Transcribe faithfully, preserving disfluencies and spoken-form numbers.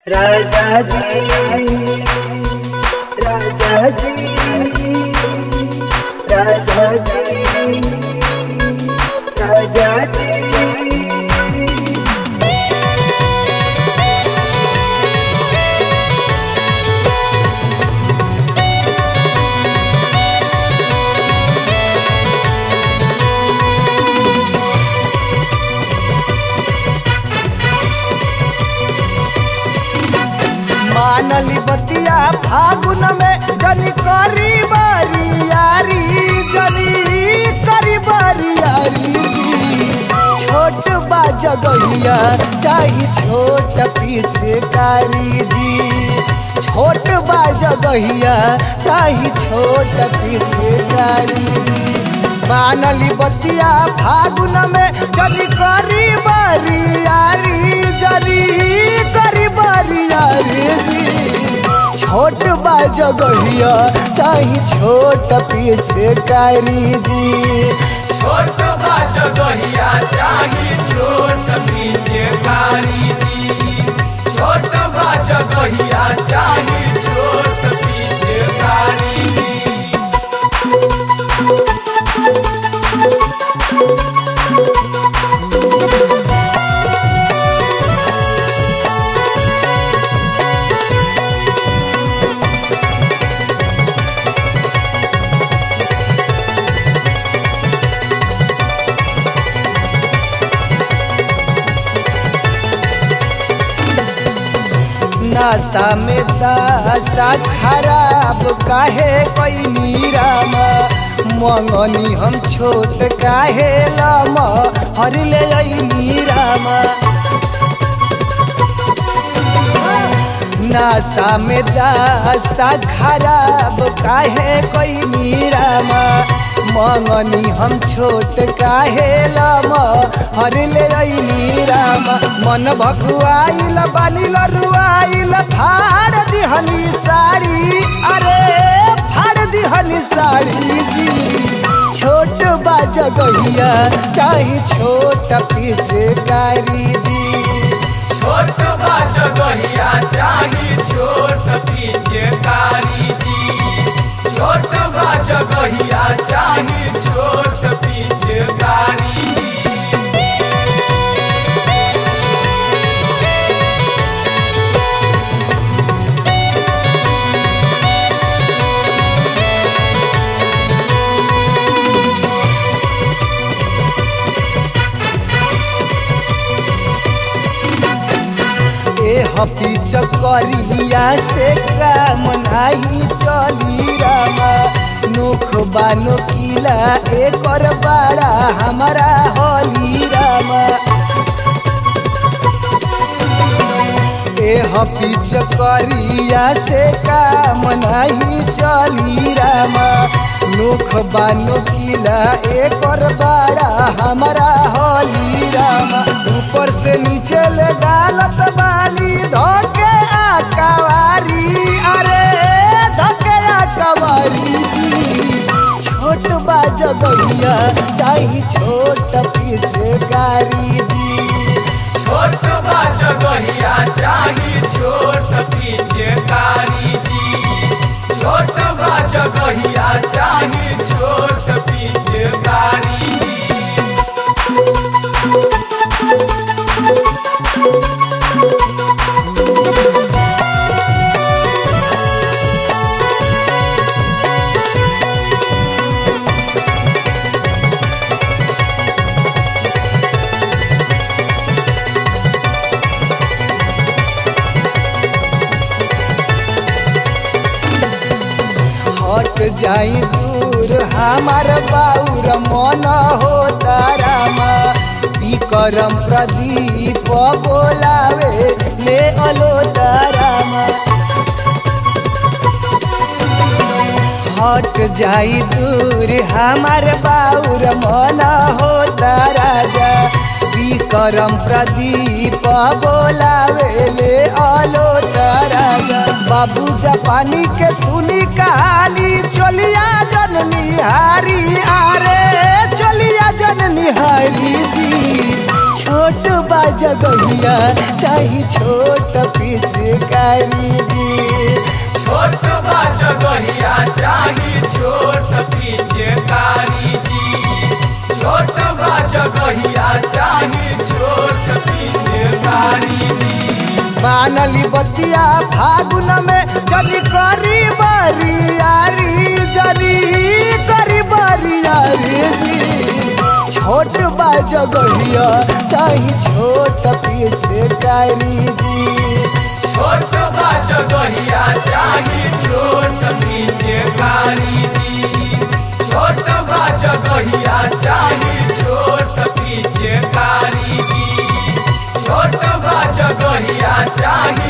राजा जी राजा जी राजा जी राजा जी। मानली बतिया फागुन में जनी करी बरियारी जनी करी बरियारी छोट बा जगहिया चाही छोट पिचकारी जी छोट बा जगहिया चाही छोट पिचकारी जी। मानली बतिया फागुन में जनी करी बरियारी जनी करी बरियारी छोट बा जगहिया चाही छोट पिचकारी जी छोट बा जगहिया चाही छोट पिचकारी जी छोट बा जगहिया चाही छोट पिचकारी जी। नशा में दशा खराब काहे कोई नीराम मंगनी हम छोट काहे लम हर ले नीराम। नशा में दशा खराब काहे कोई नीराम मंगनी हम छोट काहे लम हर ले नीराम। मन भकुआइल बानी लरुआइल फाड़ दिहनी साड़ी अरे फाड़ दिहनी साड़ी जी छोट बा जगहिया चाही छोट पिचकारी जी छोट बा जगहिया चाही छोट पिचकारी जी छोट बा जगहिया चाही छोट पिचकारी जी। हपी चकरिया से काम नाही चली रामा नोख बानो किला एकर बाड़ा हमारा होली रामा। ए हपी चकरिया से काम नाही चली रामा नोख बानो किला एकर बाड़ा हमारा होली रामा। ऊपर से नीचे ले डालत बाली धोके आकावारी अरे धोके आकावारी जी छोट बा जगहिया चाही छोट पिचकारी जी छोट बा जगहिया चाही छोट पिचकारी जी छोट बा जगहिया चाही छोट पिचकारी जी। हट जाई दूर हमार बाउर मन हो तारामा विक्रम प्रदीप बोलावे ले अलो तारामा। हट जाई दूर हमार बाउर मन हो ताराजा विक्रम प्रदीप बोलावे ले अलो ताराजा। बाबू जापानी के सुनी कहानी चलिया जन निहारी अरे चलिया जन निहारी जी छोट बा जगहिया चाही छोट पिचकारी। मानली बतिया फागुन में जली करी बरियारी जली करी बरियारी जी छोट बा जगहिया चाही छोट पीछे कारी जी छोट बा जगहिया चाही छोट पीछे कारी जी छोट बा जगहिया चाही छोट पीछे कारी जी छोट बा जगहिया चाही